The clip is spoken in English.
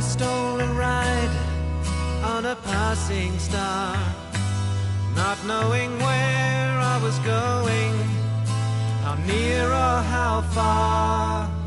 stole a ride on a passing star, not knowing where I was going, how near or how far.